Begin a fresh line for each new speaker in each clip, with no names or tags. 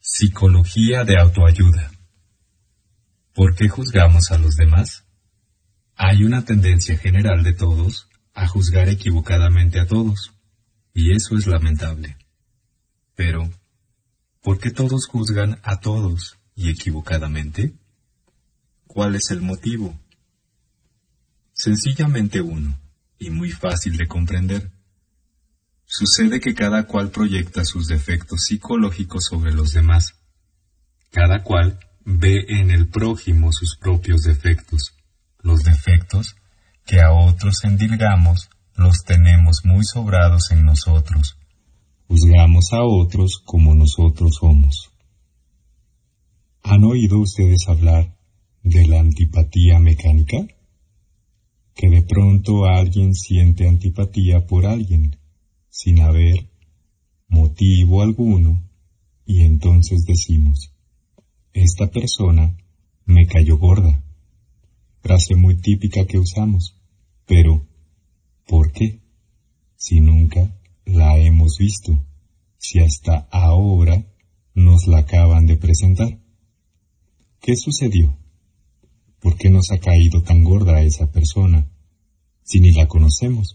Psicología de autoayuda. ¿Por qué juzgamos a los demás? Hay una tendencia general de todos a juzgar equivocadamente a todos, y eso es lamentable. Pero, ¿por qué todos juzgan a todos y equivocadamente? ¿Cuál es el motivo? Sencillamente uno, y muy fácil de comprender. Sucede que cada cual proyecta sus defectos psicológicos sobre los demás. Cada cual ve en el prójimo sus propios defectos. Los defectos que a otros endilgamos los tenemos muy sobrados en nosotros. Juzgamos a otros como nosotros somos. ¿Han oído ustedes hablar de la antipatía mecánica? Que de pronto alguien siente antipatía por alguien, sin haber motivo alguno, y entonces decimos, esta persona me cayó gorda. Frase muy típica que usamos, pero ¿por qué? Si nunca la hemos visto, si hasta ahora nos la acaban de presentar. ¿Qué sucedió? ¿Por qué nos ha caído tan gorda esa persona, si ni la conocemos?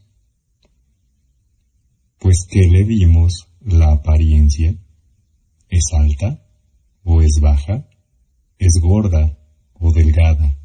Pues ¿qué le vimos la apariencia? ¿Es alta o es baja? ¿Es gorda o delgada?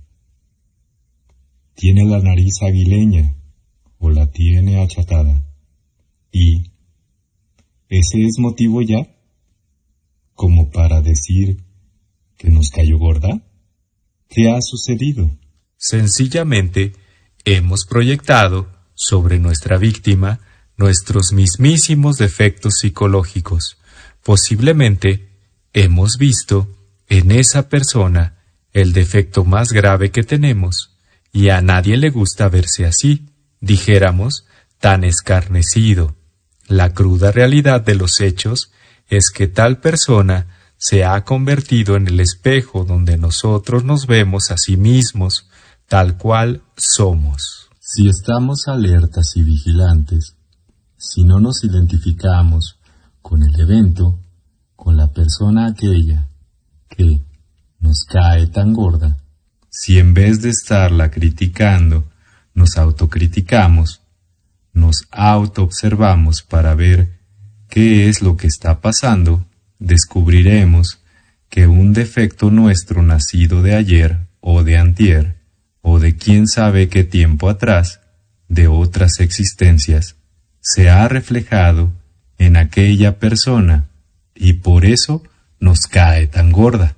¿Tiene la nariz aguileña o la tiene achatada? ¿Y ese es motivo ya? ¿Como para decir que nos cayó gorda? ¿Qué ha sucedido?
Sencillamente, hemos proyectado sobre nuestra víctima nuestros mismísimos defectos psicológicos. Posiblemente hemos visto en esa persona el defecto más grave que tenemos, y a nadie le gusta verse así, dijéramos, tan escarnecido. La cruda realidad de los hechos es que tal persona se ha convertido en el espejo donde nosotros nos vemos a sí mismos, tal cual somos.
Si estamos alertas y vigilantes, si no nos identificamos con el evento, con la persona aquella que nos cae tan gorda, si en vez de estarla criticando, nos autocriticamos, nos autoobservamos para ver qué es lo que está pasando, descubriremos que un defecto nuestro nacido de ayer o de antier, o de quién sabe qué tiempo atrás, de otras existencias, se ha reflejado en aquella persona y por eso nos cae tan gorda.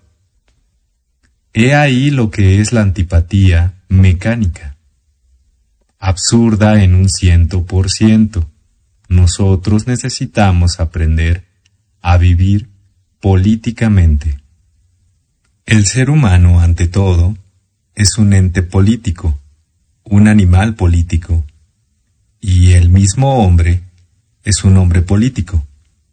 He ahí lo que es la antipatía mecánica. Absurda en un 100%. Nosotros necesitamos aprender a vivir políticamente. El ser humano, ante todo, es un ente político, un animal político, y el mismo hombre es un hombre político.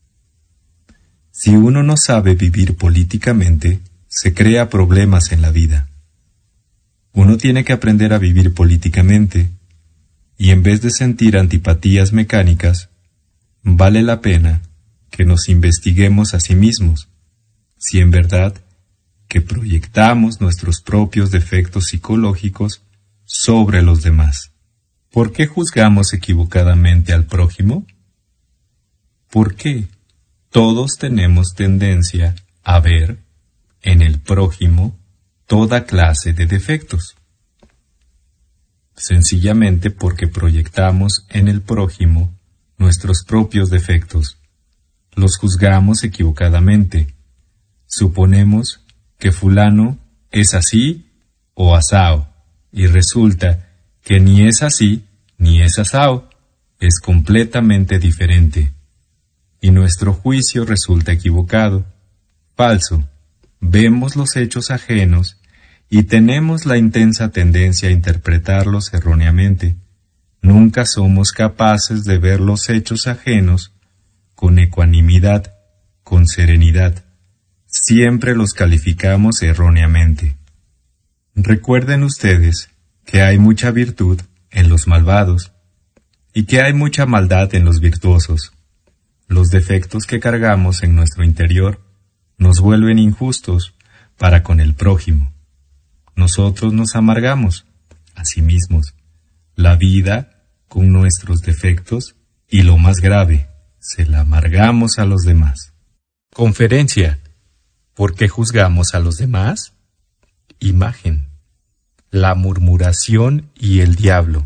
Si uno no sabe vivir políticamente, se crea problemas en la vida. Uno tiene que aprender a vivir políticamente, y en vez de sentir antipatías mecánicas, vale la pena que nos investiguemos a sí mismos, si en verdad que proyectamos nuestros propios defectos psicológicos sobre los demás. ¿Por qué juzgamos equivocadamente al prójimo? ¿Por qué todos tenemos tendencia a ver en el prójimo toda clase de defectos? Sencillamente porque proyectamos en el prójimo nuestros propios defectos. Los juzgamos equivocadamente. Suponemos que fulano es así o asao, y resulta que ni es así ni es asao, es completamente diferente. Y nuestro juicio resulta equivocado, falso. Vemos los hechos ajenos y tenemos la intensa tendencia a interpretarlos erróneamente. Nunca somos capaces de ver los hechos ajenos con ecuanimidad, con serenidad. Siempre los calificamos erróneamente. Recuerden ustedes que hay mucha virtud en los malvados y que hay mucha maldad en los virtuosos. Los defectos que cargamos en nuestro interior nos vuelven injustos para con el prójimo. Nosotros nos amargamos a sí mismos la vida con nuestros defectos y, lo más grave, se la amargamos a los demás.
Conferencia. ¿Por qué juzgamos a los demás? Imagen. La murmuración y el diablo.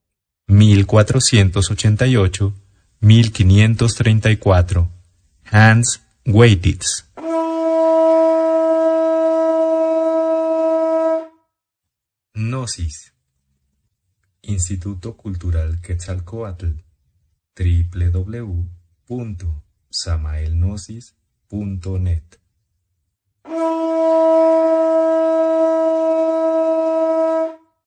1488-1534. Hans Weiditz. Gnosis. Instituto Cultural Quetzalcóatl. www.samaelgnosis.net